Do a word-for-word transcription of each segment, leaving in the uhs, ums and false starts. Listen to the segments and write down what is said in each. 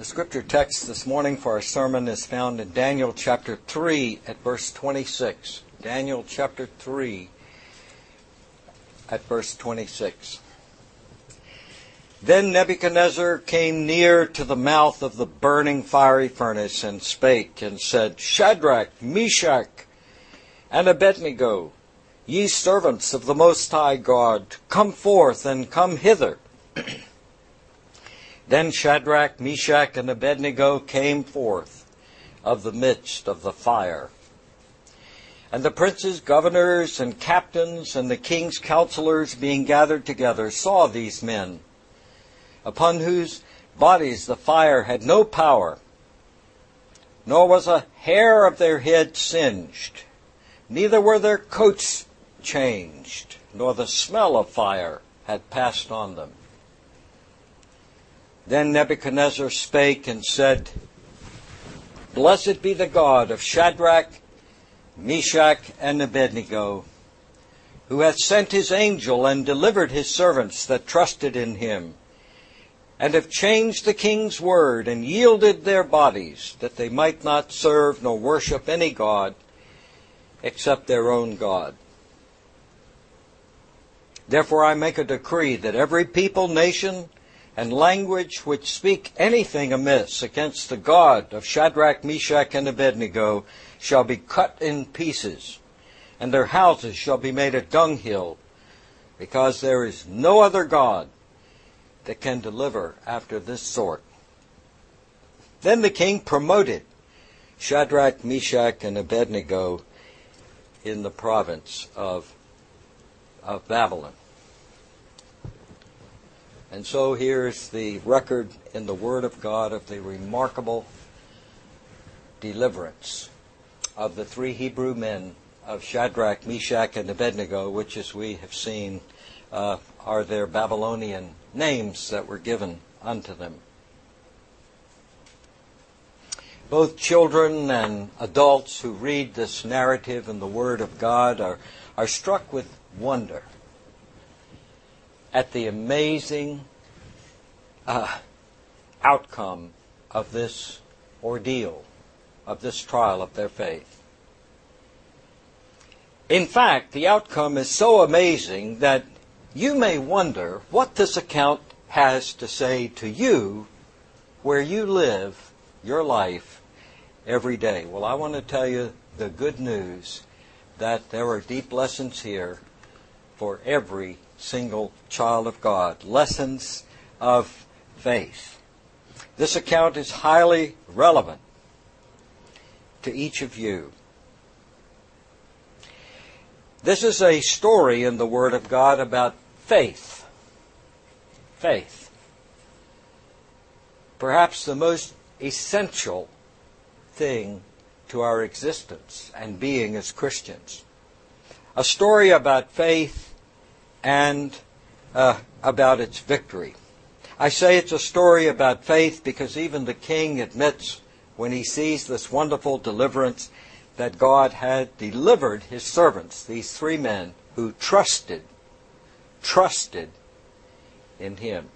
The scripture text this morning for our sermon is found in Daniel chapter three at verse twenty-six. Daniel chapter three at verse twenty-six. Then Nebuchadnezzar came near to the mouth of the burning fiery furnace and spake and said, Shadrach, Meshach, and Abednego, ye servants of the Most High God, come forth and come hither. Then Shadrach, Meshach, and Abednego came forth of the midst of the fire. And the princes, governors, and captains, and the king's counselors being gathered together, saw these men, upon whose bodies the fire had no power, nor was a hair of their head singed, neither were their coats changed, nor the smell of fire had passed on them. Then Nebuchadnezzar spake and said, Blessed be the God of Shadrach, Meshach, and Abednego, who hath sent his angel and delivered his servants that trusted in him, and have changed the king's word, and yielded their bodies, that they might not serve nor worship any god except their own God. Therefore I make a decree that every people, nation, and language which speak anything amiss against the God of Shadrach, Meshach, and Abednego shall be cut in pieces, and their houses shall be made a dunghill, because there is no other God that can deliver after this sort. Then the king promoted Shadrach, Meshach, and Abednego in the province of, of Babylon. And so here's the record in the Word of God of the remarkable deliverance of the three Hebrew men of Shadrach, Meshach, and Abednego, which, as we have seen, uh, are their Babylonian names that were given unto them. Both children and adults who read this narrative in the Word of God are, are struck with wonder at the amazing uh, outcome of this ordeal, of this trial of their faith. In fact, the outcome is so amazing that you may wonder what this account has to say to you where you live your life every day. Well, I want to tell you the good news that there are deep lessons here for every single child of God. Lessons of faith. This account is highly relevant to each of you. This is a story in the Word of God about faith. Faith. Perhaps the most essential thing to our existence and being as Christians. A story about faith and uh, about its victory. I say it's a story about faith because even the king admits when he sees this wonderful deliverance that God had delivered his servants, these three men who trusted, trusted in him.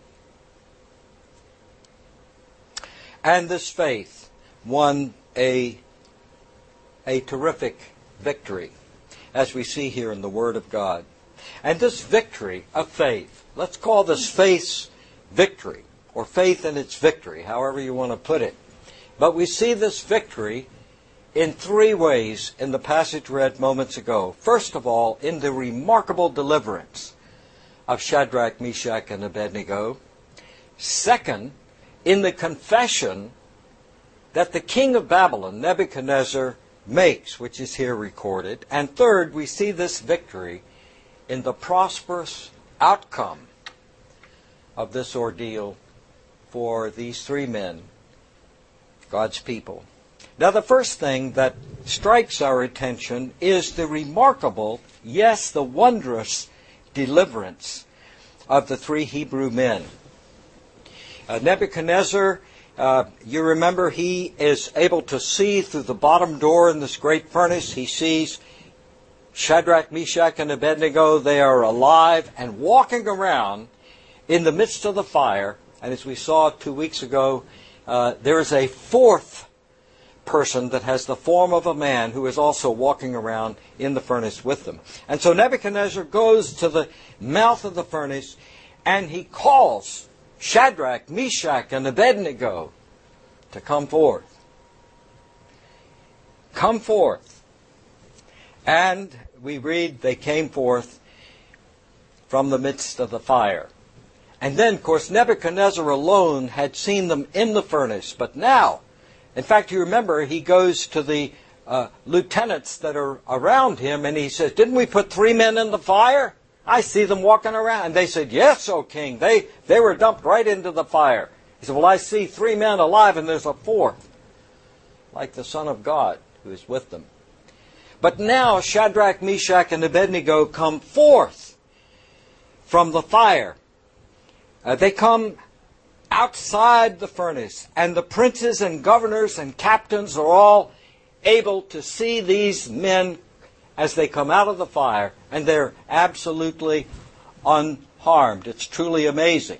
And this faith won a, a terrific victory, as we see here in the Word of God. And this victory of faith, let's call this faith's victory, or faith in its victory, however you want to put it. But we see this victory in three ways in the passage read moments ago. First of all, in the remarkable deliverance of Shadrach, Meshach, and Abednego. Second, in the confession that the king of Babylon, Nebuchadnezzar, makes, which is here recorded. And third, we see this victory in the prosperous outcome of this ordeal for these three men, God's people. Now, the first thing that strikes our attention is the remarkable, yes, the wondrous deliverance of the three Hebrew men. Uh, Nebuchadnezzar, uh, you remember, he is able to see through the bottom door in this great furnace. He sees Shadrach, Meshach, and Abednego. They are alive and walking around in the midst of the fire. And as we saw two weeks ago, uh, there is a fourth person that has the form of a man who is also walking around in the furnace with them. And so Nebuchadnezzar goes to the mouth of the furnace and he calls Shadrach, Meshach, and Abednego to come forth. Come forth. And we read they came forth from the midst of the fire. And then, of course, Nebuchadnezzar alone had seen them in the furnace. But now, in fact, you remember, he goes to the uh, lieutenants that are around him and he says, didn't we put three men in the fire? I see them walking around. And they said, yes, O king. They, they were dumped right into the fire. He said, well, I see three men alive and there's a fourth, like the Son of God who is with them. But now Shadrach, Meshach, and Abednego come forth from the fire. Uh, they come outside the furnace, and the princes and governors and captains are all able to see these men as they come out of the fire, and they're absolutely unharmed. It's truly amazing.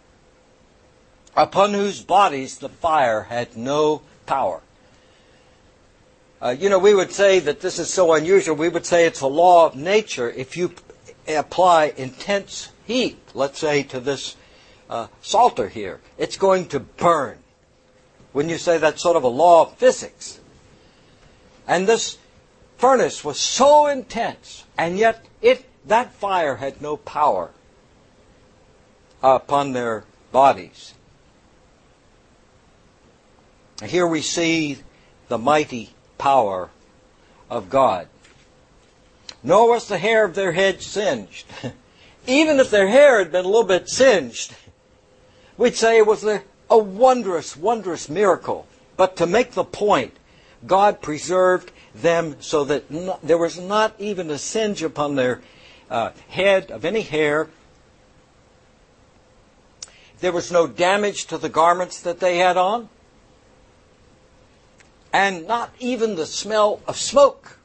Upon whose bodies the fire had no power. Uh, you know, we would say that this is so unusual. We would say it's a law of nature. If you apply intense heat, let's say, to this uh, salter here, it's going to burn. Wouldn't you say that's sort of a law of physics? And this furnace was so intense, and yet it that fire had no power upon their bodies. Here we see the mighty power of God. Nor was the hair of their head singed. Even if their hair had been a little bit singed, we'd say it was a, a wondrous, wondrous miracle. But to make the point, God preserved them so that no, there was not even a singe upon their uh, head of any hair. There was no damage to the garments that they had on. And not even the smell of smoke.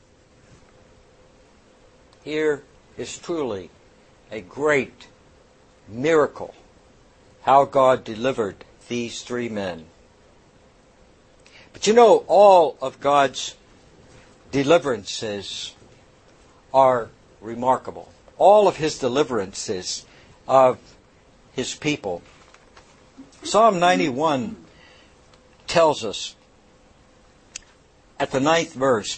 Here is truly a great miracle how God delivered these three men. But you know, all of God's deliverances are remarkable. All of His deliverances of His people. Psalm ninety-one tells us at the ninth verse,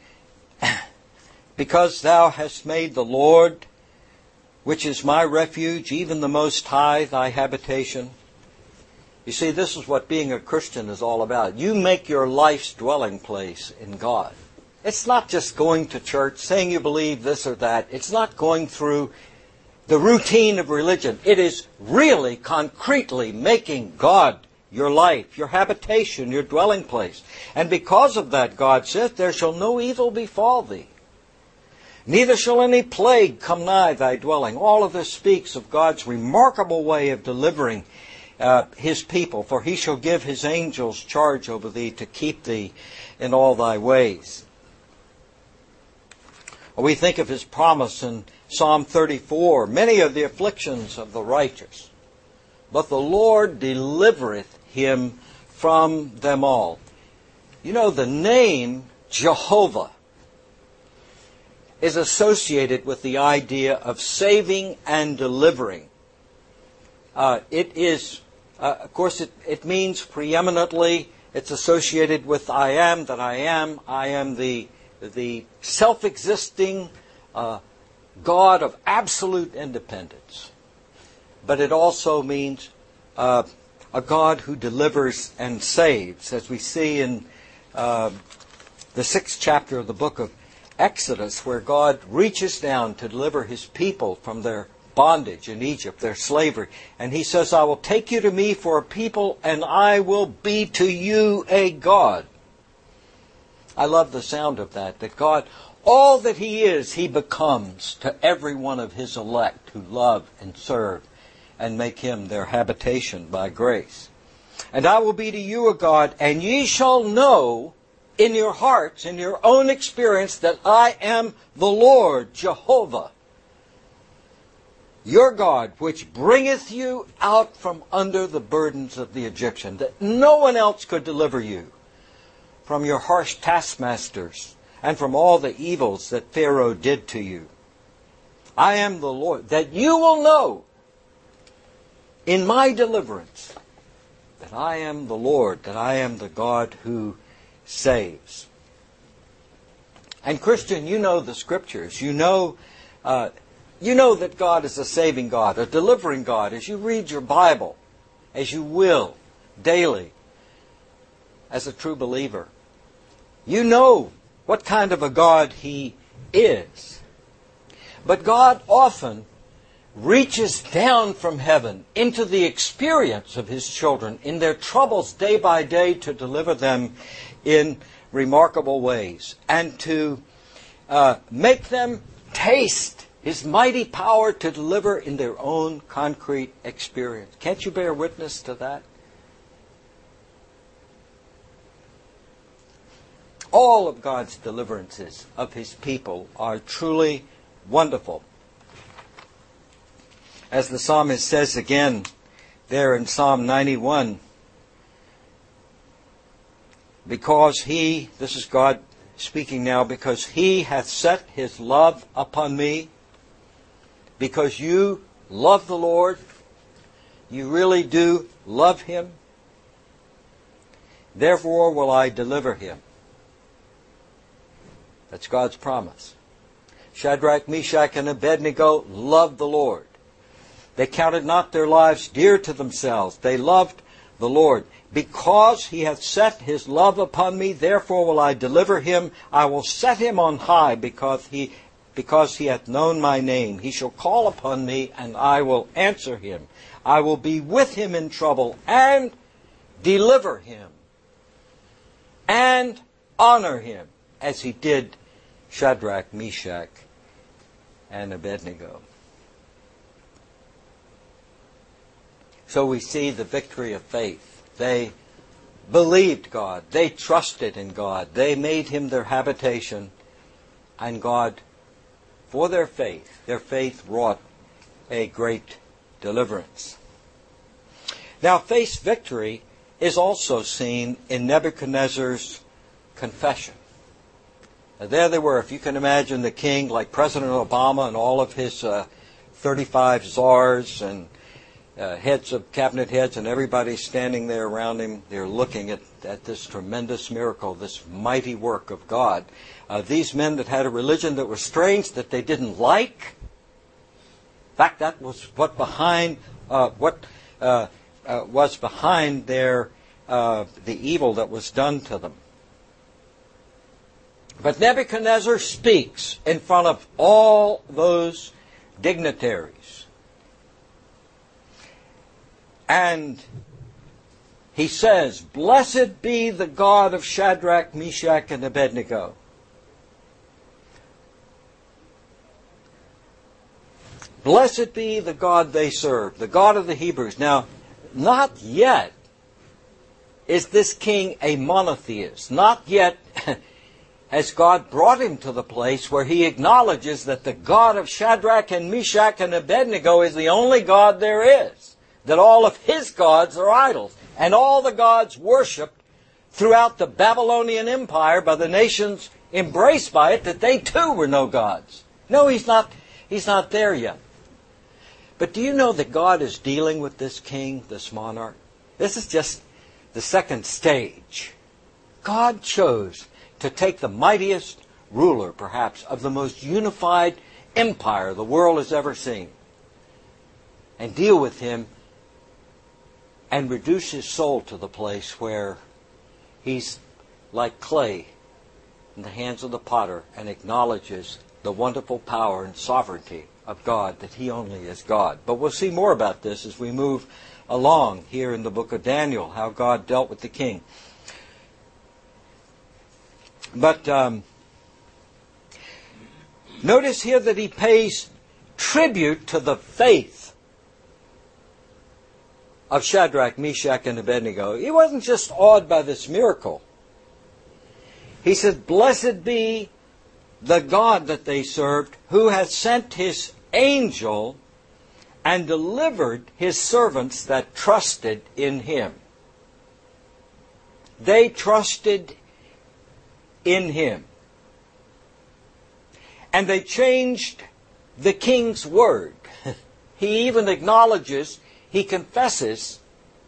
because thou hast made the Lord, which is my refuge, even the Most High, thy habitation. You see, this is what being a Christian is all about. You make your life's dwelling place in God. It's not just going to church, saying you believe this or that. It's not going through the routine of religion. It is really, concretely making God your life, your habitation, your dwelling place. And because of that, God says, there shall no evil befall thee. Neither shall any plague come nigh thy dwelling. All of this speaks of God's remarkable way of delivering uh, His people. For He shall give His angels charge over thee to keep thee in all thy ways. We think of His promise in Psalm thirty-four. Many are the afflictions of the righteous, but the Lord delivereth him from them all. You know, the name Jehovah is associated with the idea of saving and delivering. Uh, it is, uh, of course, it, it means preeminently, it's associated with I am that I am. I am the, the self-existing uh, God of absolute independence. But it also means uh, a God who delivers and saves, as we see in uh, the sixth chapter of the book of Exodus, where God reaches down to deliver His people from their bondage in Egypt, their slavery. And He says, I will take you to me for a people, and I will be to you a God. I love the sound of that, that God, all that He is, He becomes to every one of His elect who love and serve and make Him their habitation by grace. And I will be to you a God, and ye shall know in your hearts, in your own experience, that I am the Lord, Jehovah. your God, which bringeth you out from under the burdens of the Egyptian, that no one else could deliver you from your harsh taskmasters and from all the evils that Pharaoh did to you. I am the Lord, that you will know in my deliverance that I am the Lord, that I am the God who saves. And Christian, you know the Scriptures. You know, uh, you know that God is a saving God, a delivering God, as you read your Bible, as you will, daily, as a true believer. You know what kind of a God He is. But God often reaches down from heaven into the experience of His children in their troubles day by day to deliver them in remarkable ways and to uh, make them taste His mighty power to deliver in their own concrete experience. Can't you bear witness to that? All of God's deliverances of His people are truly wonderful. As the psalmist says again there in Psalm ninety-one, because He, this is God speaking now, because He hath set His love upon me, because you love the Lord, you really do love Him, therefore will I deliver Him. That's God's promise. Shadrach, Meshach, and Abednego loved the Lord. They counted not their lives dear to themselves. They loved the Lord. Because He hath set His love upon me, therefore will I deliver him. I will set him on high because he, because he hath known my name. He shall call upon me, and I will answer him. I will be with him in trouble and deliver him and honor him, as He did Shadrach, Meshach, and Abednego. So we see the victory of faith. They believed God. They trusted in God. They made Him their habitation. And God, for their faith, their faith wrought a great deliverance. Now, faith's victory is also seen in Nebuchadnezzar's confession. Now, there they were. If you can imagine the king, like President Obama and all of his uh, thirty-five czars and Uh, heads of cabinet heads and everybody standing there around him. They're looking at, at this tremendous miracle, this mighty work of God. Uh, these men that had a religion that was strange, that they didn't like. In fact, that was what behind uh, what uh, uh, was behind their uh, the evil that was done to them. But Nebuchadnezzar speaks in front of all those dignitaries. And he says, "Blessed be the God of Shadrach, Meshach, and Abednego." Blessed be the God they serve, the God of the Hebrews. Now, not yet is this king a monotheist. Not yet has God brought him to the place where he acknowledges that the God of Shadrach and Meshach and Abednego is the only God there is. That all of his gods are idols. And all the gods worshipped throughout the Babylonian Empire by the nations embraced by it, that they too were no gods. No, he's not, he's not there yet. But do you know that God is dealing with this king, this monarch? This is just the second stage. God chose to take the mightiest ruler, perhaps, of the most unified empire the world has ever seen, and deal with him and reduce his soul to the place where he's like clay in the hands of the potter and acknowledges the wonderful power and sovereignty of God, that He only is God. But we'll see more about this as we move along here in the book of Daniel, how God dealt with the king. But um, notice here that he pays tribute to the faith of Shadrach, Meshach, and Abednego. He wasn't just awed by this miracle. He said, "Blessed be the God that they served, who has sent His angel and delivered his servants that trusted in him. They trusted in him. And they changed the king's word. He even acknowledges, he confesses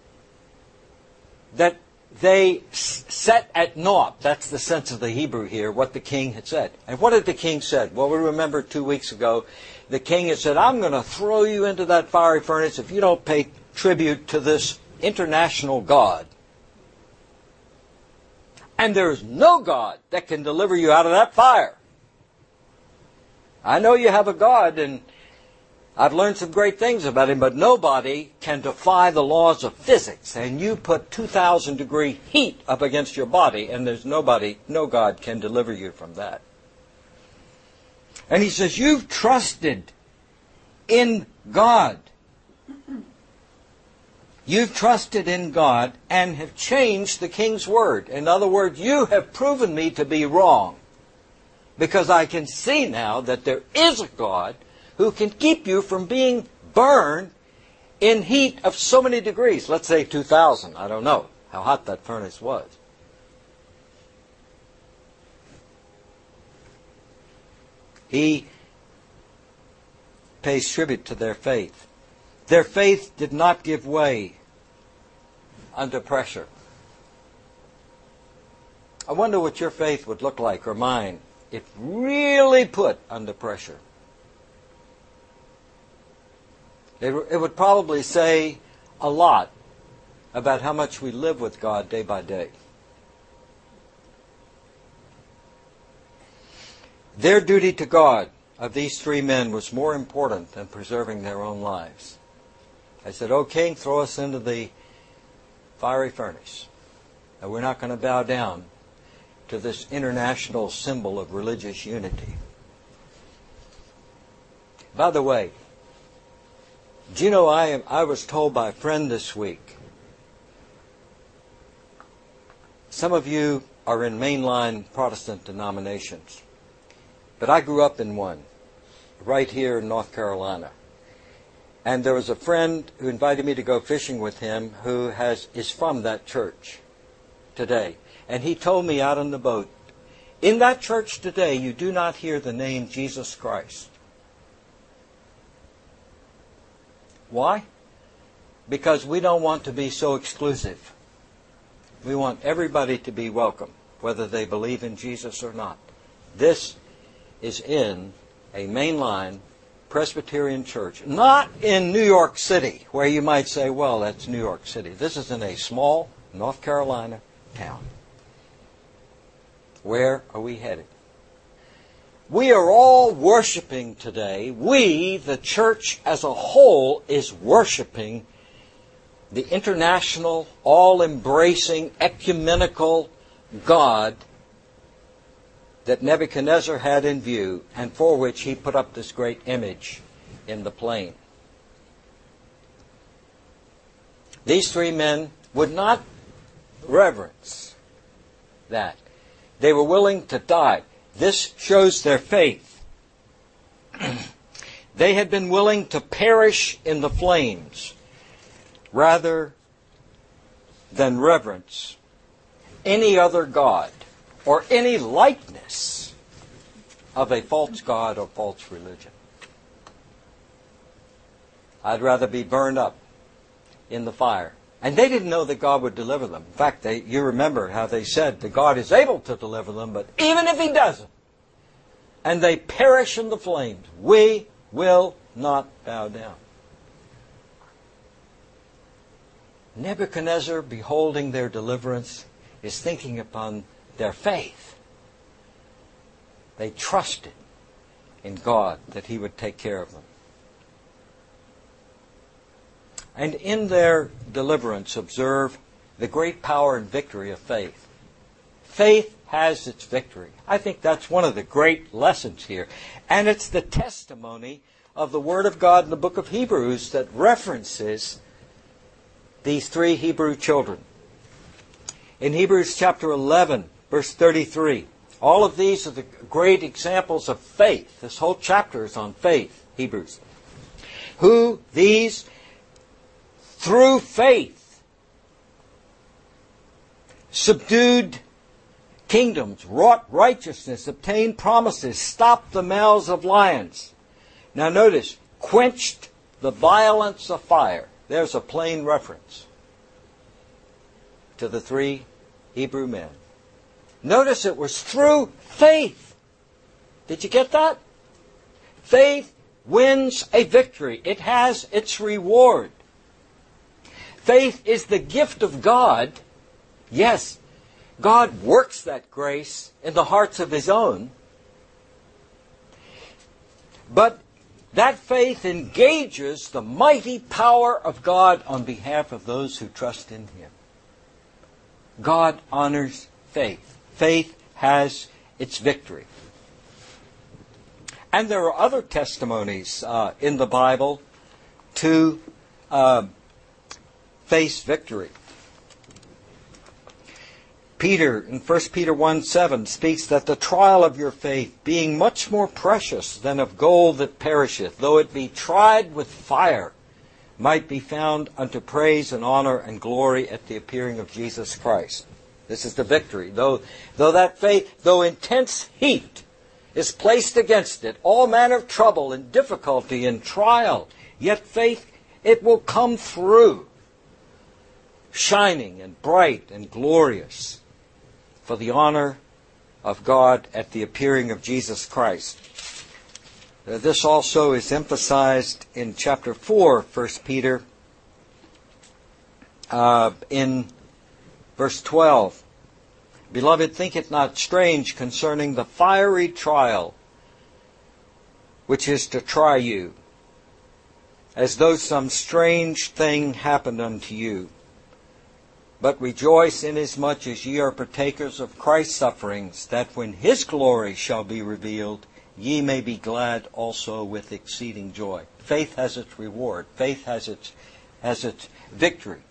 that they set at naught, that's the sense of the Hebrew here, what the king had said. And what had the king said? Well, we remember two weeks ago, the king had said, I'm going to throw you into that fiery furnace if you don't pay tribute to this international God. And there's no God that can deliver you out of that fire. I know you have a God, and I've learned some great things about him, but nobody can defy the laws of physics. And you put two thousand degree heat up against your body, and there's nobody, no God can deliver you from that. And he says, you've trusted in God. You've trusted in God and have changed the king's word. In other words, you have proven me to be wrong. Because I can see now that there is a God who can keep you from being burned in heat of so many degrees. Let's say two thousand. I don't know how hot that furnace was. He pays tribute to their faith. Their faith did not give way under pressure. I wonder what your faith would look like, or mine, if really put under pressure. It, it would probably say a lot about how much we live with God day by day. Their duty to God of these three men was more important than preserving their own lives. I said, "O king, throw us into the fiery furnace. And we're not going to bow down to this international symbol of religious unity." By the way, do you know I am, I was told by a friend this week, some of you are in mainline Protestant denominations, but I grew up in one, right here in North Carolina. And there was a friend who invited me to go fishing with him who has is from that church today. And he told me out on the boat, in that church today you do not hear the name Jesus Christ. Why? Because we don't want to be so exclusive. We want everybody to be welcome, whether they believe in Jesus or not. This is in a mainline Presbyterian church, not in New York City, where you might say, well, that's New York City. This is in a small North Carolina town. Where are we headed? We are all worshiping today. We, the church as a whole, is worshiping the international, all-embracing, ecumenical God that Nebuchadnezzar had in view, and for which he put up this great image in the plain. These three men would not reverence that. They were willing to die. This shows their faith. They had been willing to perish in the flames rather than reverence any other god or any likeness of a false god or false religion. I'd rather be burned up in the fire. And they didn't know that God would deliver them. In fact, they, you remember how they said that God is able to deliver them, but even if He doesn't, and they perish in the flames, we will not bow down. Nebuchadnezzar, beholding their deliverance, is thinking upon their faith. They trusted in God that He would take care of them. And in their deliverance, observe the great power and victory of faith. Faith has its victory. I think that's one of the great lessons here. And it's the testimony of the Word of God in the book of Hebrews that references these three Hebrew children. In Hebrews chapter eleven, verse thirty-three, all of these are the great examples of faith. This whole chapter is on faith, Hebrews. who these, through faith, subdued kingdoms, wrought righteousness, obtained promises, stopped the mouths of lions. Now notice, quenched the violence of fire. There's a plain reference to the three Hebrew men. Notice it was through faith. Did you get that? Faith wins a victory. It has its reward. Faith is the gift of God. Yes, God works that grace in the hearts of His own. But that faith engages the mighty power of God on behalf of those who trust in Him. God honors faith. Faith has its victory. And there are other testimonies uh, in the Bible to uh, face victory. Peter, in First Peter one seven, speaks that the trial of your faith, being much more precious than of gold that perisheth, though it be tried with fire, might be found unto praise and honor and glory at the appearing of Jesus Christ. This is the victory. Though, though that faith, though intense heat is placed against it, all manner of trouble and difficulty and trial, yet faith, it will come through, shining and bright and glorious, for the honor of God at the appearing of Jesus Christ. This also is emphasized in chapter four, First Peter, uh, in verse twelve. Beloved, think it not strange concerning the fiery trial which is to try you, as though some strange thing happened unto you. But rejoice inasmuch as ye are partakers of Christ's sufferings, that when His glory shall be revealed, ye may be glad also with exceeding joy. Faith has its reward. Faith has its, has its victory.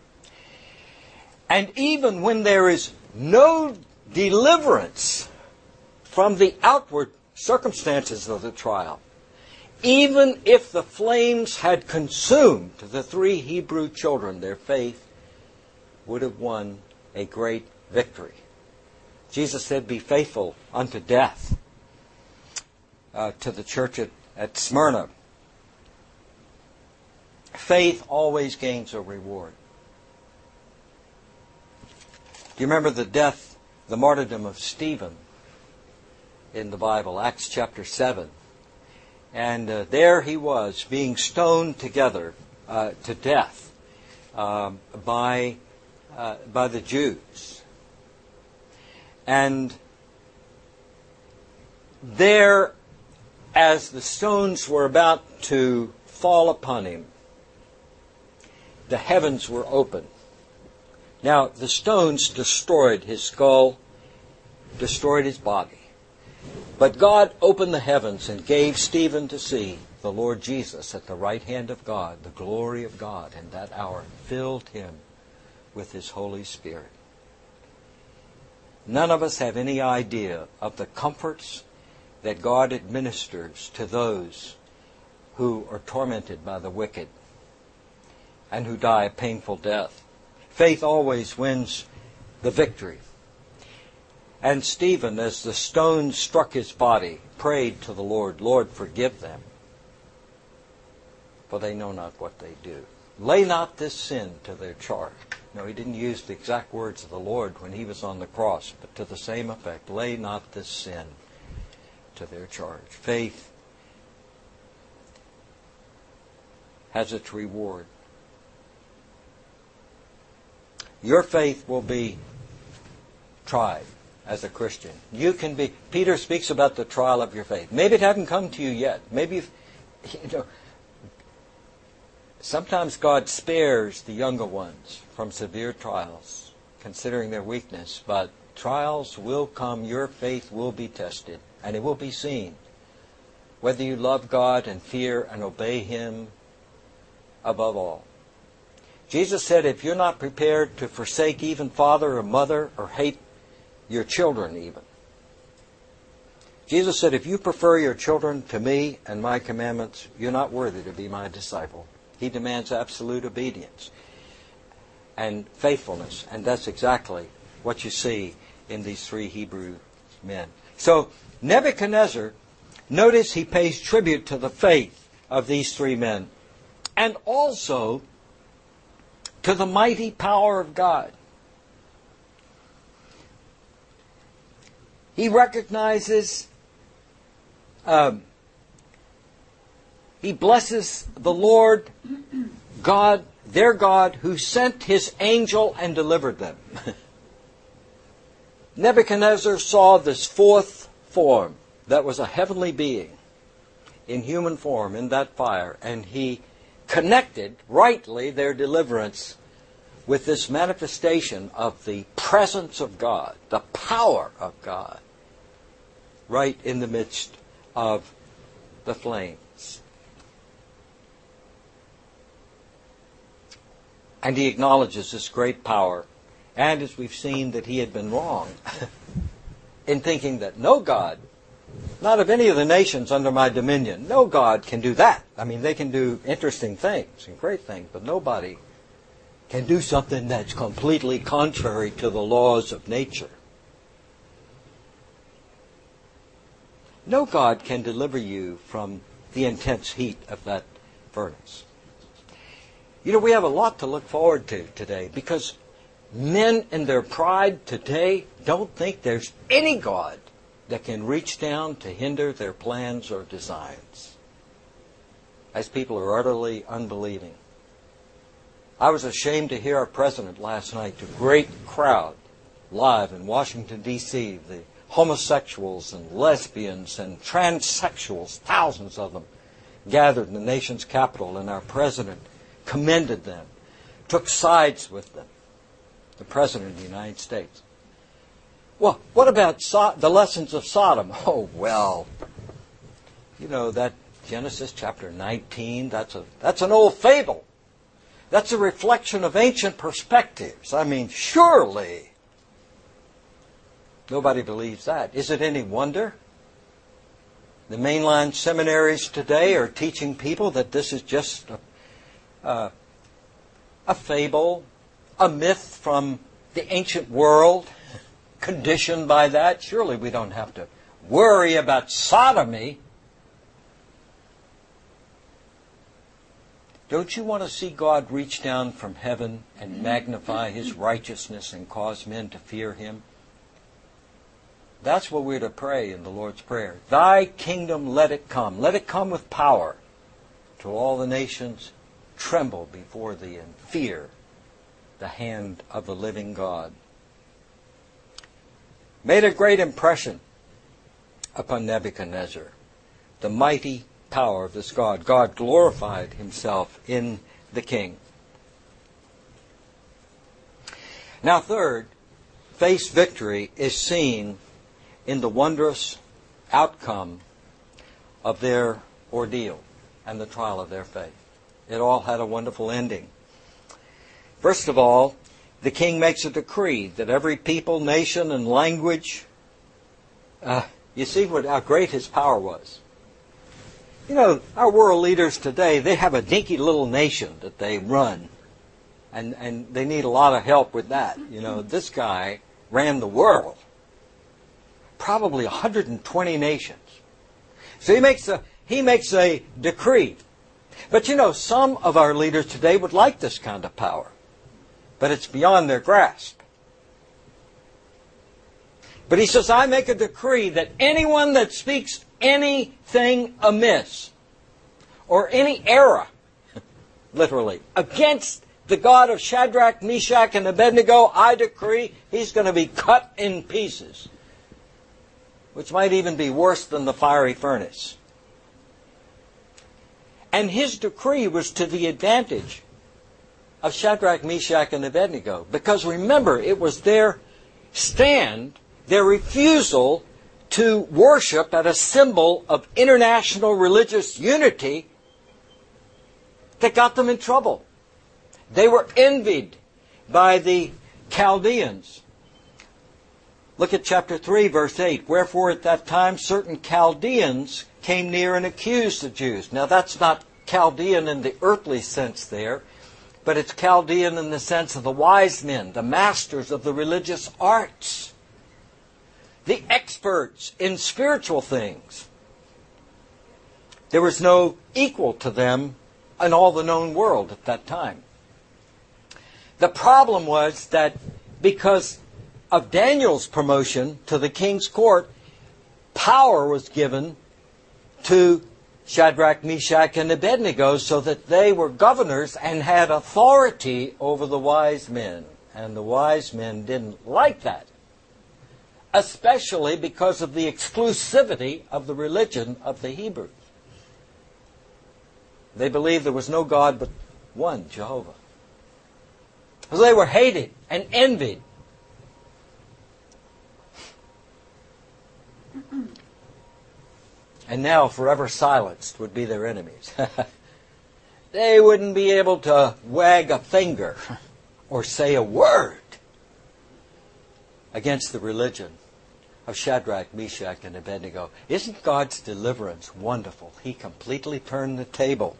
And even when there is no deliverance from the outward circumstances of the trial, even if the flames had consumed the three Hebrew children, their faith would have won a great victory. Jesus said, be faithful unto death, uh, to the church at, at Smyrna. Faith always gains a reward. Do you remember the death, the martyrdom of Stephen in the Bible, Acts chapter seven? And uh, there he was being stoned together uh, to death um, by uh, by the Jews. And there, as the stones were about to fall upon him, the heavens were opened. Now, the stones destroyed his skull, destroyed his body. But God opened the heavens and gave Stephen to see the Lord Jesus at the right hand of God. The glory of God in that hour filled him with His Holy Spirit. None of us have any idea of the comforts that God administers to those who are tormented by the wicked and who die a painful death. Faith always wins the victory. And Stephen, as the stones struck his body, prayed to the Lord, Lord, forgive them, for they know not what they do. Lay not this sin to their charge. No, he didn't use the exact words of the Lord when he was on the cross, but to the same effect, lay not this sin to their charge. Faith has its reward. Your faith will be tried as a Christian. You can be, Peter speaks about the trial of your faith. Maybe it hasn't come to you yet. Maybe, you've, you know, sometimes God spares the younger ones from severe trials, considering their weakness. But trials will come. Your faith will be tested, and it will be seen whether you love God and fear and obey Him above all. Jesus said, if you're not prepared to forsake even father or mother or hate your children even, Jesus said, if you prefer your children to me and my commandments, you're not worthy to be my disciple. He demands absolute obedience and faithfulness. And that's exactly what you see in these three Hebrew men. So Nebuchadnezzar, notice he pays tribute to the faith of these three men and also to the mighty power of God. He recognizes, um, he blesses the Lord God, their God, who sent his angel and delivered them. Nebuchadnezzar saw this fourth form that was a heavenly being in human form in that fire, and he connected rightly their deliverance with this manifestation of the presence of God, the power of God, right in the midst of the flames. And he acknowledges this great power. And as we've seen, that he had been wrong in thinking that no God, not of any of the nations under my dominion, no God can do that. I mean, they can do interesting things and great things, but nobody can do something that's completely contrary to the laws of nature. No God can deliver you from the intense heat of that furnace. You know, we have a lot to look forward to today, because men in their pride today don't think there's any God that can reach down to hinder their plans or designs, as people are utterly unbelieving. I was ashamed to hear our president last night, to a great crowd live in Washington, D C, the homosexuals and lesbians and transsexuals, thousands of them, gathered in the nation's capital, and our president commended them, took sides with them, the President of the United States. Well, what about so- the lessons of Sodom? Oh, well, you know, that Genesis chapter nineteen, that's a that's an old fable. That's a reflection of ancient perspectives. I mean, surely nobody believes that. Is it any wonder the mainline seminaries today are teaching people that this is just a, uh, a fable, a myth from the ancient world, conditioned by that? Surely we don't have to worry about sodomy. Don't you want to see God reach down from heaven and magnify his righteousness and cause men to fear him? That's what we're to pray in the Lord's Prayer. Thy kingdom, let it come. Let it come with power, till all the nations tremble before thee and fear the hand of the living God. Made a great impression upon Nebuchadnezzar, the mighty power of this God. God glorified himself in the king. Now, third, face victory is seen in the wondrous outcome of their ordeal and the trial of their faith. It all had a wonderful ending. First of all, the king makes a decree that every people, nation, and language, uh, you see what how great his power was. You know, our world leaders today, they have a dinky little nation that they run, and, and they need a lot of help with that. You know, this guy ran the world, probably one hundred twenty nations. So he makes a he makes a decree. But you know, some of our leaders today would like this kind of power, but it's beyond their grasp. But he says, I make a decree that anyone that speaks anything amiss, or any error, literally, against the God of Shadrach, Meshach, and Abednego, I decree he's going to be cut in pieces, which might even be worse than the fiery furnace. And his decree was to the advantage of Shadrach, Meshach, and Abednego. Because remember, it was their stand, their refusal to worship at a symbol of international religious unity that got them in trouble. They were envied by the Chaldeans, Look at chapter three, verse eight. Wherefore at that time certain Chaldeans came near and accused the Jews. Now that's not Chaldean in the earthly sense there, but it's Chaldean in the sense of the wise men, the masters of the religious arts, the experts in spiritual things. There was no equal to them in all the known world at that time. The problem was that because of Daniel's promotion to the king's court, power was given to Shadrach, Meshach, and Abednego so that they were governors and had authority over the wise men. And the wise men didn't like that, especially because of the exclusivity of the religion of the Hebrews. They believed there was no God but one, Jehovah. So they were hated and envied. And now forever silenced would be their enemies. They wouldn't be able to wag a finger or say a word against the religion of Shadrach, Meshach, and Abednego. Isn't God's deliverance wonderful? He completely turned the table.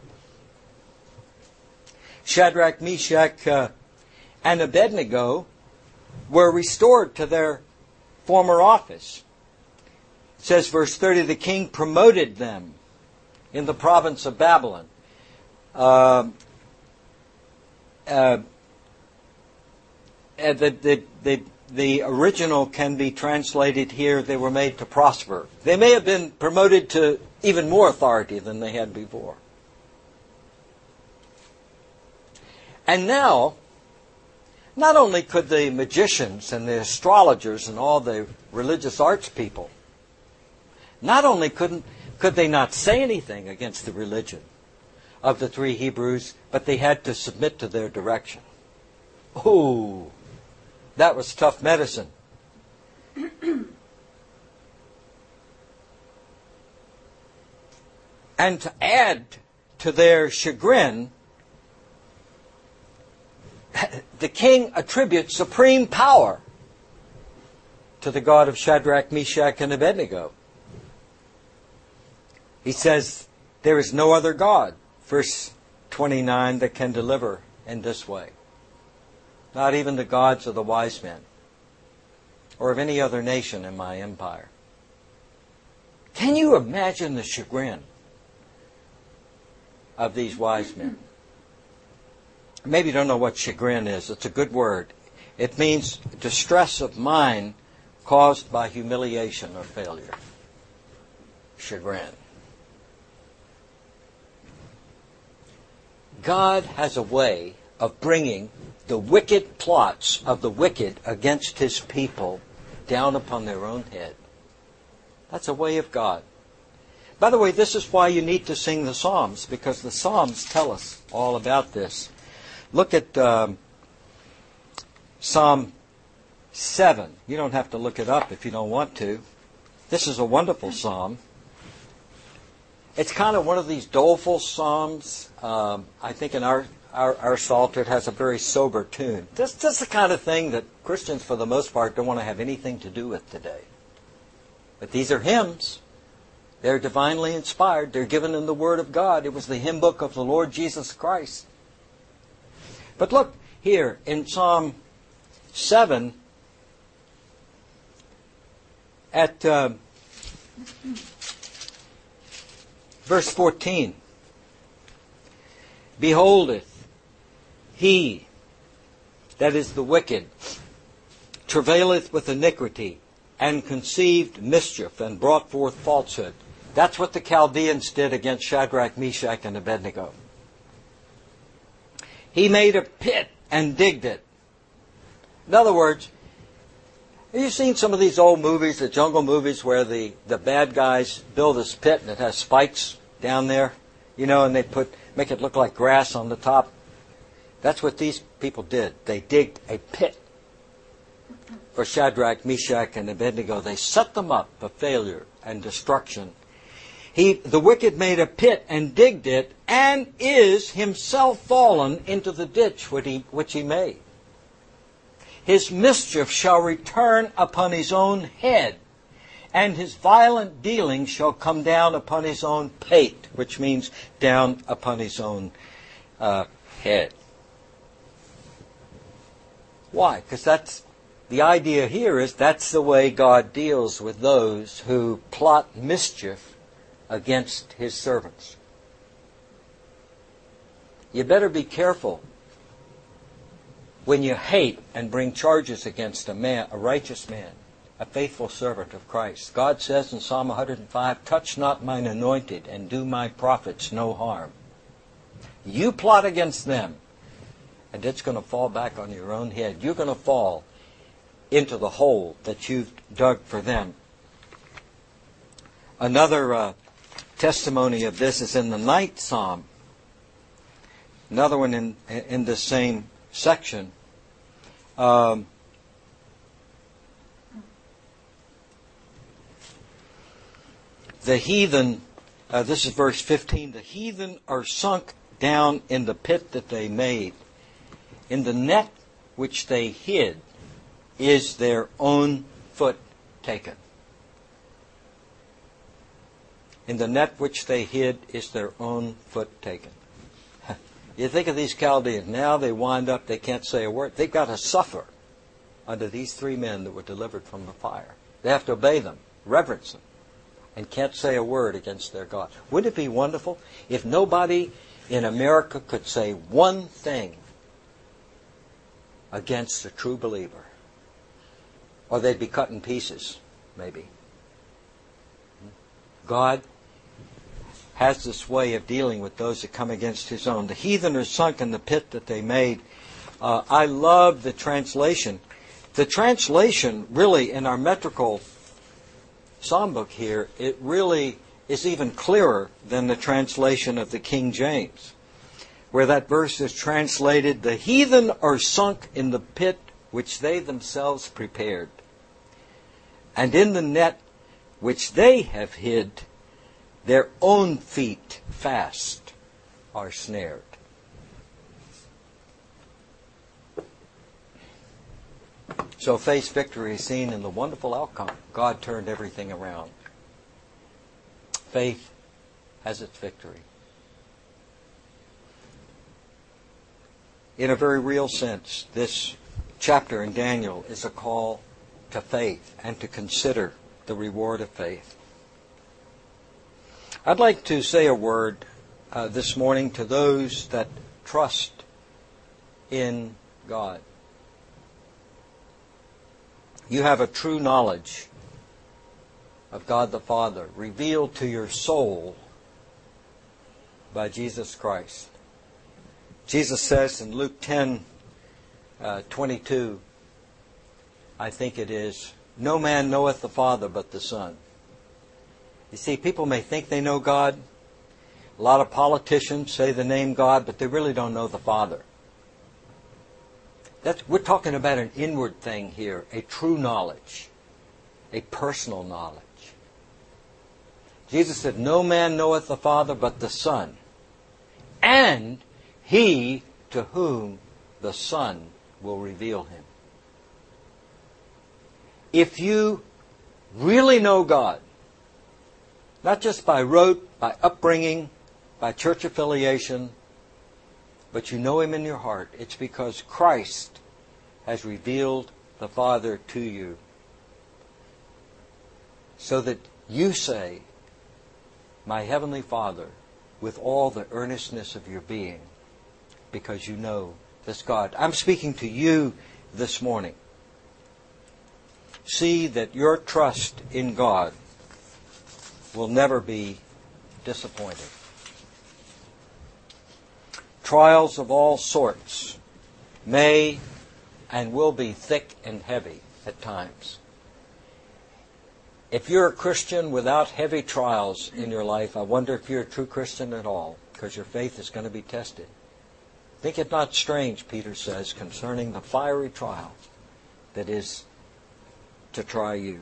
Shadrach, Meshach, uh, and Abednego were restored to their former office. It says, verse thirty, the king promoted them in the province of Babylon. Uh, uh, the, the, the, the original can be translated here, they were made to prosper. They may have been promoted to even more authority than they had before. And now, not only could the magicians and the astrologers and all the religious arts people, not only couldn't, could they not say anything against the religion of the three Hebrews, but they had to submit to their direction. Oh, that was tough medicine. And to add to their chagrin, the king attributes supreme power to the God of Shadrach, Meshach, and Abednego. He says, there is no other God, verse twenty-nine, that can deliver in this way. Not even the gods of the wise men, or of any other nation in my empire. Can you imagine the chagrin of these wise men? Maybe you don't know what chagrin is. It's a good word. It means distress of mind caused by humiliation or failure. Chagrin. God has a way of bringing the wicked plots of the wicked against His people down upon their own head. That's a way of God. By the way, this is why you need to sing the Psalms, because the Psalms tell us all about this. Look at um, Psalm seven. You don't have to look it up if you don't want to. This is a wonderful psalm. It's kind of one of these doleful psalms. Um, I think in our, our, our Psalter it has a very sober tune. This, this is the kind of thing that Christians, for the most part, don't want to have anything to do with today. But these are hymns. They're divinely inspired. They're given in the Word of God. It was the hymn book of the Lord Jesus Christ. But look here in Psalm seven at uh, verse fourteen. Beholdeth he, that is the wicked, travaileth with iniquity, and conceived mischief, and brought forth falsehood. That's what the Chaldeans did against Shadrach, Meshach, and Abednego. He made a pit and digged it. In other words, have you seen some of these old movies, the jungle movies, where the, the bad guys build this pit and it has spikes down there, you know, and they put make it look like grass on the top? That's what these people did. They digged a pit for Shadrach, Meshach, and Abednego. They set them up for failure and destruction. He, the wicked made a pit and digged it, and is himself fallen into the ditch which he, which he made. his mischief shall return upon his own head, and his violent dealing shall come down upon his own pate, which means down upon his own uh, head. Why? Because that's the idea here is that's the way God deals with those who plot mischief against his servants. You better be careful when you hate and bring charges against a man, a righteous man, a faithful servant of Christ. God says in Psalm one hundred five, touch not mine anointed and do my prophets no harm. You plot against them, and it's going to fall back on your own head. You're going to fall into the hole that you've dug for them. Another uh, testimony of this is in the ninth Psalm. Another one in in the same section. Um, the heathen, uh, this is verse fifteen, the heathen are sunk down in the pit that they made. In the net which they hid is their own foot taken. In the net which they hid is their own foot taken. You think of these Chaldeans, now they wind up, they can't say a word. They've got to suffer under these three men that were delivered from the fire. They have to obey them, reverence them, and can't say a word against their God. Wouldn't it be wonderful if nobody in America could say one thing against a true believer? Or they'd be cut in pieces, maybe. God has this way of dealing with those that come against his own. The heathen are sunk in the pit that they made. Uh, I love the translation. The translation, really, in our metrical psalm book here, it really is even clearer than the translation of the King James, where that verse is translated, the heathen are sunk in the pit which they themselves prepared, and in the net which they have hid, their own feet fast are snared. So faith's victory is seen in the wonderful outcome. God turned everything around. Faith has its victory. In a very real sense, this chapter in Daniel is a call to faith and to consider the reward of faith. I'd like to say a word uh, this morning to those that trust in God. You have a true knowledge of God the Father revealed to your soul by Jesus Christ. Jesus says in Luke ten, uh, twenty-two, I think it is, no man knoweth the Father but the Son. You see, people may think they know God. A lot of politicians say the name God, but they really don't know the Father. That's, we're talking about an inward thing here, a true knowledge, a personal knowledge. Jesus said, no man knoweth the Father but the Son, and he to whom the Son will reveal him. If you really know God, not just by rote, by upbringing, by church affiliation, but you know Him in your heart, it's because Christ has revealed the Father to you. So that you say, my Heavenly Father, with all the earnestness of your being, because you know this God. I'm speaking to you this morning. See that your trust in God will never be disappointed. Trials of all sorts may and will be thick and heavy at times. If you're a Christian without heavy trials in your life, I wonder if you're a true Christian at all, because your faith is going to be tested. Think it not strange, Peter says, concerning the fiery trial that is to try you.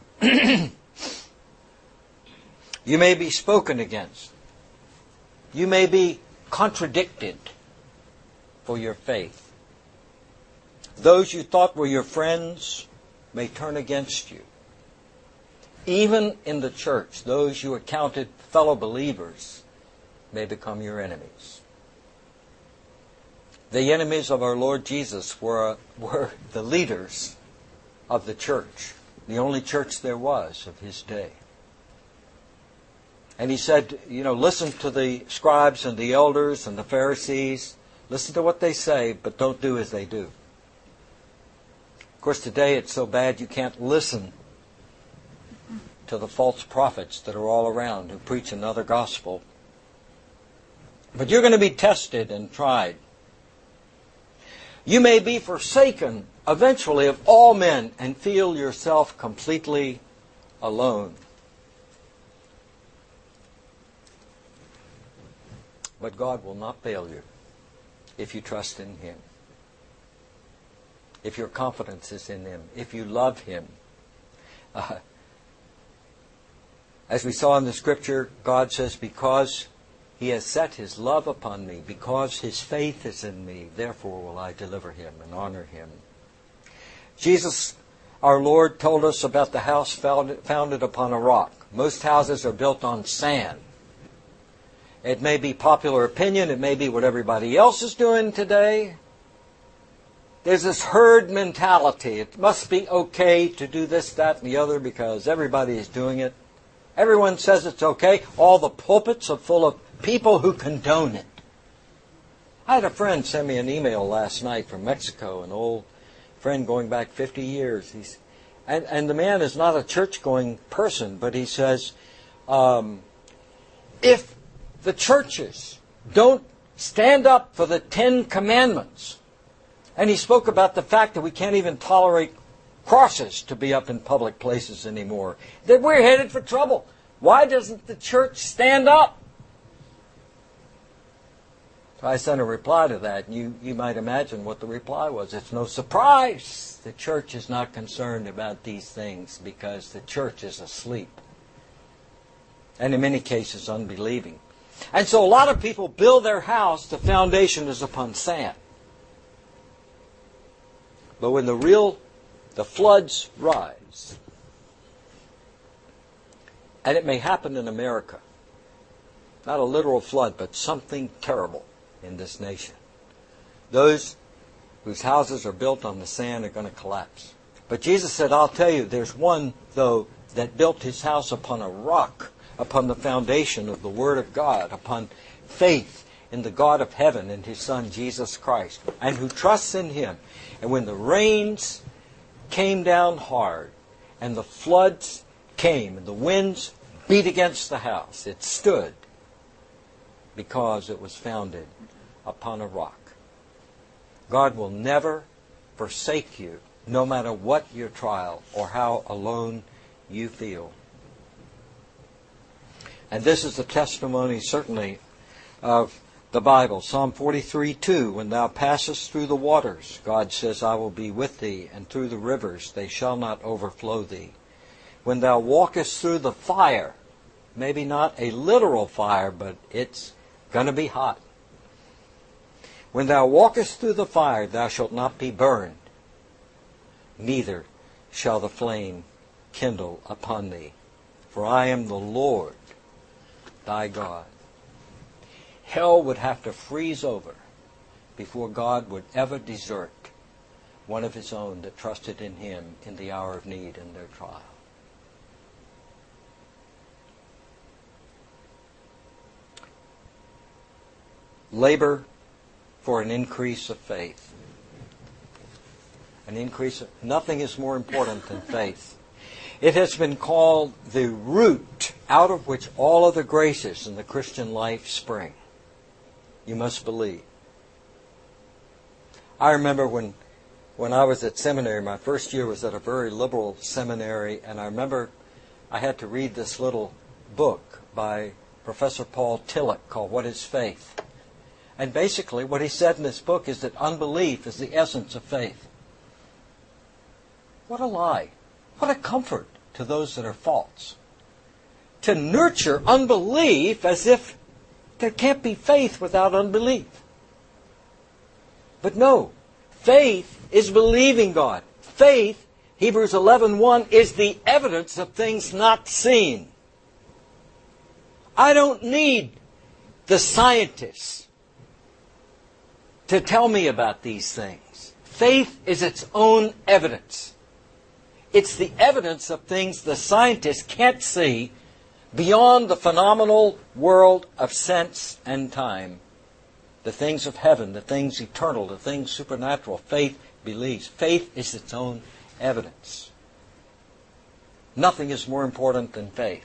You may be spoken against. You may be contradicted for your faith. Those you thought were your friends may turn against you. Even in the church, those you accounted fellow believers may become your enemies. The enemies of our Lord Jesus were, were the leaders of the church, the only church there was of his day. And he said, you know, listen to the scribes and the elders and the Pharisees. Listen to what they say, but don't do as they do. Of course, today it's so bad you can't listen to the false prophets that are all around who preach another gospel. But you're going to be tested and tried. You may be forsaken eventually of all men and feel yourself completely alone. But God will not fail you if you trust in Him. If your confidence is in Him. If you love Him. Uh, as we saw in the Scripture, God says, because He has set His love upon me, because His faith is in me, therefore will I deliver Him and honor Him. Jesus, our Lord, told us about the house founded upon a rock. Most houses are built on sand. It may be popular opinion. It may be what everybody else is doing today. There's this herd mentality. It must be okay to do this, that, and the other because everybody is doing it. Everyone says it's okay. All the pulpits are full of people who condone it. I had a friend send me an email last night from Mexico, an old friend going back fifty years. He's, and, and the man is not a church-going person, but he says, um, if the churches don't stand up for the Ten Commandments. And he spoke about the fact that we can't even tolerate crosses to be up in public places anymore. That we're headed for trouble. Why doesn't the church stand up? So I sent a reply to that, and you, you might imagine what the reply was. It's no surprise the church is not concerned about these things because the church is asleep. And in many cases, unbelieving. And so a lot of people build their house, the foundation is upon sand. But when the real, the floods rise, and it may happen in America, not a literal flood, but something terrible in this nation. Those whose houses are built on the sand are going to collapse. But Jesus said, I'll tell you, there's one, though, that built his house upon a rock, upon the foundation of the Word of God, upon faith in the God of heaven and His Son, Jesus Christ, and who trusts in Him. And when the rains came down hard, and the floods came, and the winds beat against the house, it stood because it was founded upon a rock. God will never forsake you, no matter what your trial or how alone you feel. And this is the testimony, certainly, of the Bible. Psalm forty-three two, when thou passest through the waters, God says, I will be with thee, and through the rivers, they shall not overflow thee. When thou walkest through the fire, maybe not a literal fire, but it's going to be hot. When thou walkest through the fire, thou shalt not be burned, neither shall the flame kindle upon thee. For I am the Lord, thy God. Hell would have to freeze over before God would ever desert one of His own that trusted in Him in the hour of need in their trial. Labor for an increase of faith. An increase of, nothing is more important than faith. It has been called the root out of which all other graces in the Christian life spring. You must believe. I remember when when I was at seminary, my first year was at a very liberal seminary, and I remember I had to read this little book by Professor Paul Tillich called What is Faith? And basically what he said in this book is that unbelief is the essence of faith. What a lie. What a comfort to those that are false. To nurture unbelief as if there can't be faith without unbelief. But no, Faith is believing God. Faith, Hebrews eleven one, is the evidence of things not seen. I don't need the scientists to tell me about these things. Faith is its own evidence. It's the evidence of things the scientists can't see beyond the phenomenal world of sense and time. The things of heaven, the things eternal, the things supernatural. Faith believes. Faith is its own evidence. Nothing is more important than faith.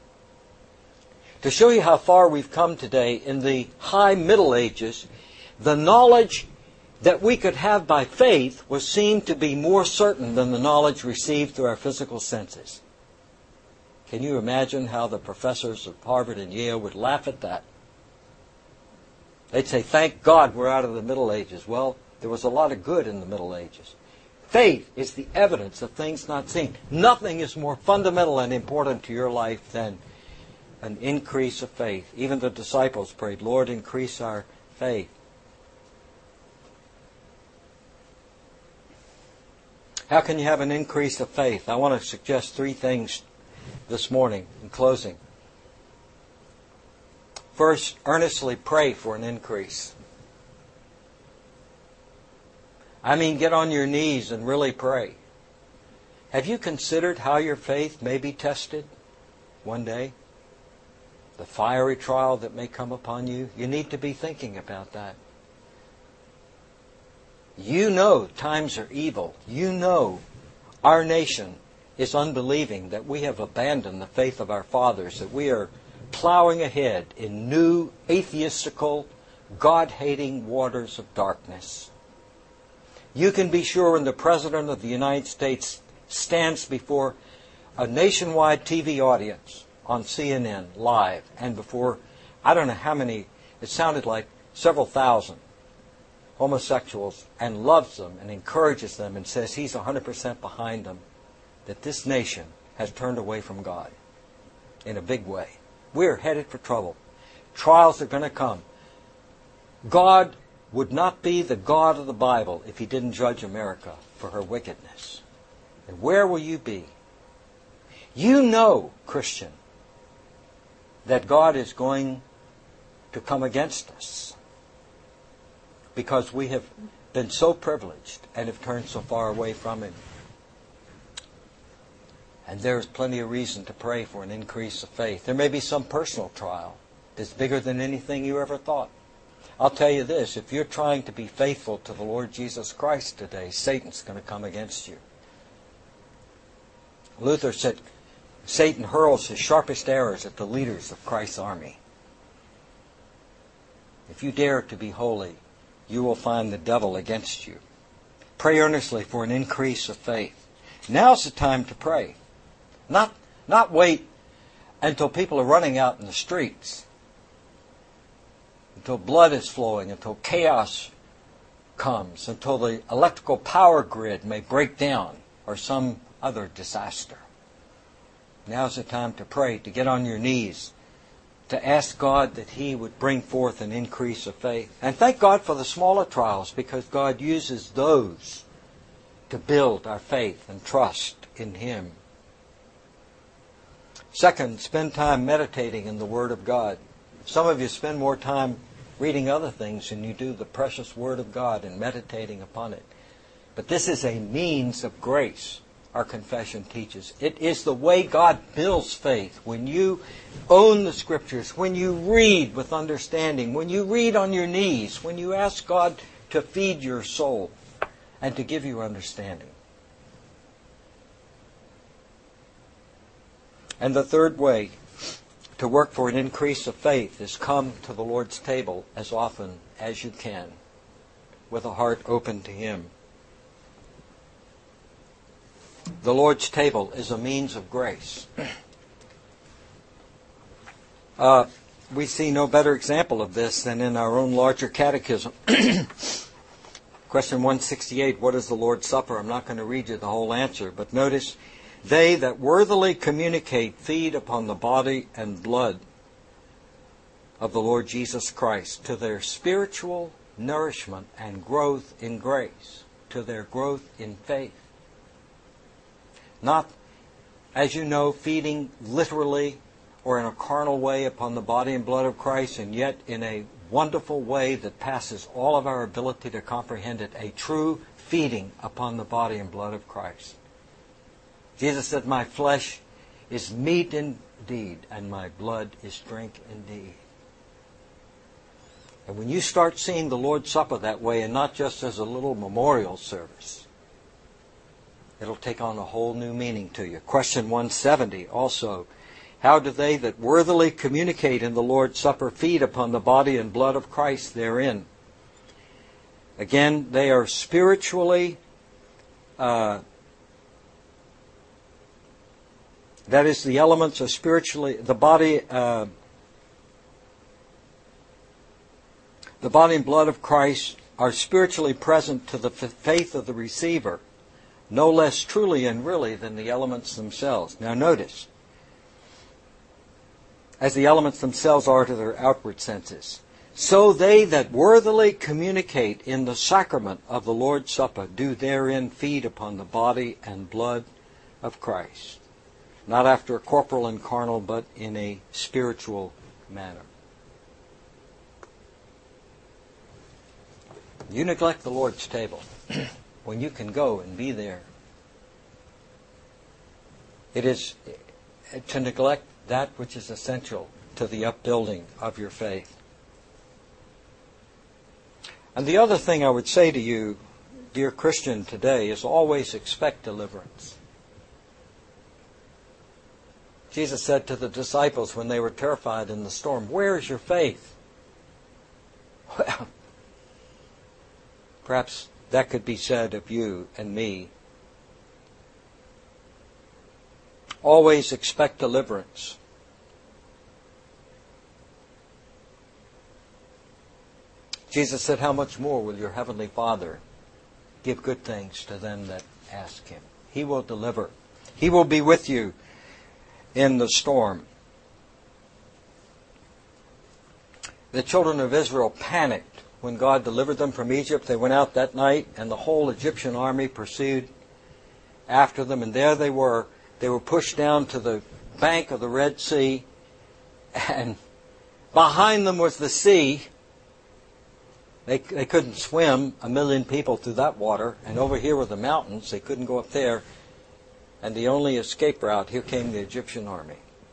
To show you how far we've come today, in the high Middle Ages, the knowledge that we could have by faith was seen to be more certain than the knowledge received through our physical senses. Can you imagine how the professors of Harvard and Yale would laugh at that? They'd say, thank God we're out of the Middle Ages. Well, there was a lot of good in the Middle Ages. Faith is the evidence of things not seen. Nothing is more fundamental and important to your life than an increase of faith. Even the disciples prayed, Lord, increase our faith. How can you have an increase of faith? I want to suggest three things this morning in closing. First, earnestly pray for an increase. I mean, get on your knees and really pray. Have you considered how your faith may be tested one day? The fiery trial that may come upon you? You need to be thinking about that. You know times are evil. You know our nation is unbelieving, that we have abandoned the faith of our fathers, that we are plowing ahead in new atheistical, God-hating waters of darkness. You can be sure when the President of the United States stands before a nationwide T V audience on C N N live, and before, I don't know how many, it sounded like several thousand homosexuals, and loves them and encourages them and says he's one hundred percent behind them, that this nation has turned away from God in a big way. We're headed for trouble. Trials are going to come. God would not be the God of the Bible if He didn't judge America for her wickedness. And where will you be? You know, Christian, that God is going to come against us because we have been so privileged and have turned so far away from Him. And there's plenty of reason to pray for an increase of faith. There may be some personal trial that's bigger than anything you ever thought. I'll tell you this, if you're trying to be faithful to the Lord Jesus Christ today, Satan's going to come against you. Luther said, Satan hurls his sharpest arrows at the leaders of Christ's army. If you dare to be holy, you will find the devil against you. Pray earnestly for an increase of faith. Now's the time to pray. Not, not wait until people are running out in the streets, until blood is flowing, until chaos comes, until the electrical power grid may break down or some other disaster. Now's the time to pray, to get on your knees, to ask God that He would bring forth an increase of faith. And thank God for the smaller trials, because God uses those to build our faith and trust in Him. Second, spend time meditating in the Word of God. Some of you spend more time reading other things than you do the precious Word of God and meditating upon it. But this is a means of grace, our confession teaches. It is the way God builds faith. When you own the Scriptures, when you read with understanding, when you read on your knees, when you ask God to feed your soul and to give you understanding. And the third way to work for an increase of faith is come to the Lord's table as often as you can, with a heart open to Him. The Lord's table is a means of grace. Uh, we see no better example of this than in our own larger catechism. Question one sixty-eight, what is the Lord's Supper? I'm not going to read you the whole answer, but notice, they that worthily communicate feed upon the body and blood of the Lord Jesus Christ to their spiritual nourishment and growth in grace, to their growth in faith. Not, as you know, feeding literally or in a carnal way upon the body and blood of Christ, and yet in a wonderful way that passes all of our ability to comprehend it, a true feeding upon the body and blood of Christ. Jesus said, my flesh is meat indeed, and my blood is drink indeed. And when you start seeing the Lord's Supper that way, and not just as a little memorial service, it'll take on a whole new meaning to you. Question one seventy also, how do they that worthily communicate in the Lord's Supper feed upon the body and blood of Christ therein? Again, they are spiritually, uh, that is, the elements are spiritually, the body, uh, the body and blood of Christ are spiritually present to the faith of the receiver, no less truly and really than the elements themselves. Now notice, as the elements themselves are to their outward senses, so they that worthily communicate in the sacrament of the Lord's Supper do therein feed upon the body and blood of Christ, not after a corporal and carnal, but in a spiritual manner. You neglect the Lord's table when you can go and be there. It is to neglect that which is essential to the upbuilding of your faith. And the other thing I would say to you, dear Christian, today is always expect deliverance. Jesus said to the disciples when they were terrified in the storm, where is your faith? Well, perhaps that could be said of you and me. Always expect deliverance. Jesus said, how much more will your heavenly Father give good things to them that ask Him? He will deliver. He will be with you in the storm. The children of Israel panicked when God delivered them from Egypt. They went out that night, and the whole Egyptian army pursued after them, and there they were. They were pushed down to the bank of the Red Sea, and behind them was the sea. They, they couldn't swim a million people through that water, and over here were the mountains. They couldn't go up there. And the only escape route, here came the Egyptian army.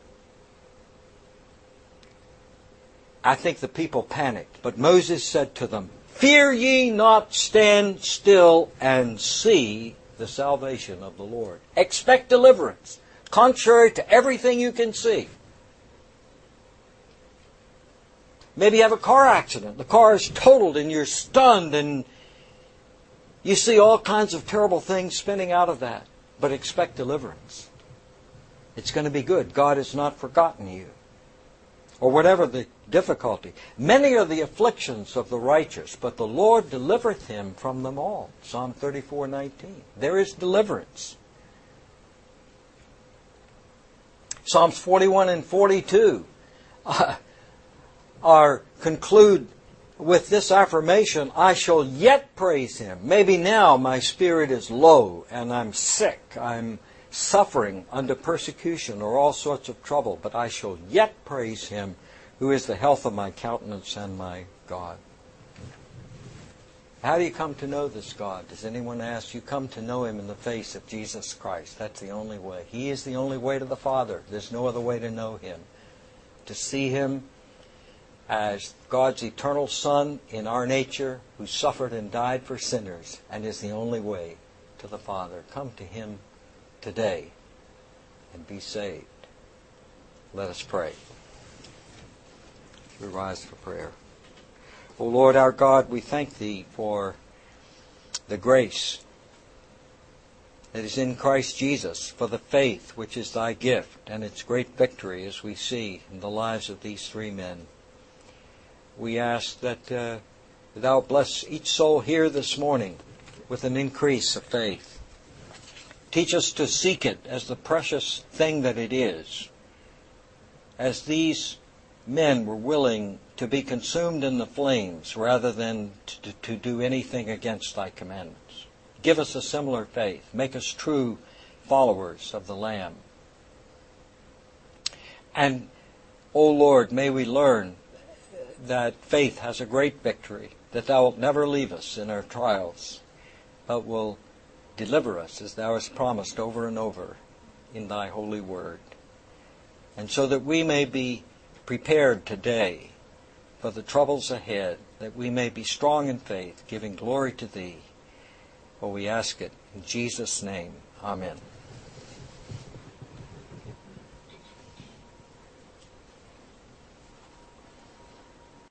I think the people panicked, but Moses said to them, fear ye not, stand still and see the salvation of the Lord. Expect deliverance, contrary to everything you can see. Maybe you have a car accident. The car is totaled and you're stunned and you see all kinds of terrible things spinning out of that. But expect deliverance. It's going to be good. God has not forgotten you. Or whatever the difficulty. Many are the afflictions of the righteous, but the Lord delivereth him from them all. Psalm thirty-four nineteen. There is deliverance. Psalms forty-one and forty-two uh, are conclude with this affirmation, I shall yet praise Him. Maybe now my spirit is low and I'm sick. I'm suffering under persecution or all sorts of trouble, but I shall yet praise Him who is the health of my countenance and my God. How do you come to know this God? Does anyone ask? You come to know Him in the face of Jesus Christ. That's the only way. He is the only way to the Father. There's no other way to know Him. To see Him as God's eternal Son in our nature, who suffered and died for sinners and is the only way to the Father. Come to Him today and be saved. Let us pray. We rise for prayer. O Lord our God, we thank Thee for the grace that is in Christ Jesus, for the faith which is Thy gift and its great victory as we see in the lives of these three men. We ask that uh, Thou bless each soul here this morning with an increase of faith. Teach us to seek it as the precious thing that it is. As these men were willing to be consumed in the flames rather than to, to do anything against thy commandments. Give us a similar faith. Make us true followers of the Lamb. And, O Lord, may we learn that faith has a great victory, that thou wilt never leave us in our trials, but will deliver us as thou hast promised over and over in thy holy word. And so that we may be prepared today for the troubles ahead, that we may be strong in faith, giving glory to thee. For we ask it in Jesus' name. Amen.